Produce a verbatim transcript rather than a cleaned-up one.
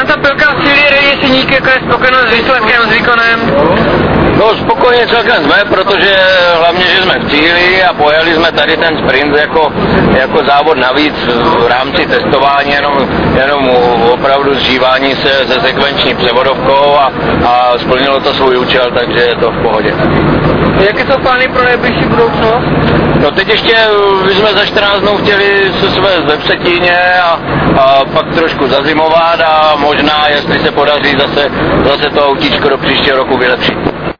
Franta Pilka v Cíli Rally Syník, jako je spokojenost s výsledkem, s výkonem? No spokojně celkem jsme, protože hlavně, že jsme v cíli a pojeli jsme tady ten sprint jako, jako závod navíc v rámci testování, jenom, jenom opravdu zžívání se se sekvenční převodovkou a, a splnilo to svůj účel, takže je to v pohodě. Jaké jsou plány pro nejbližší budoucnost? No teď ještě jsme za čtrnáct dnů chtěli se svést ve Vsetíně a, a pak trošku zazimovat a možná, jestli se podaří zase, zase to autíčko do příštího roku vylepšit.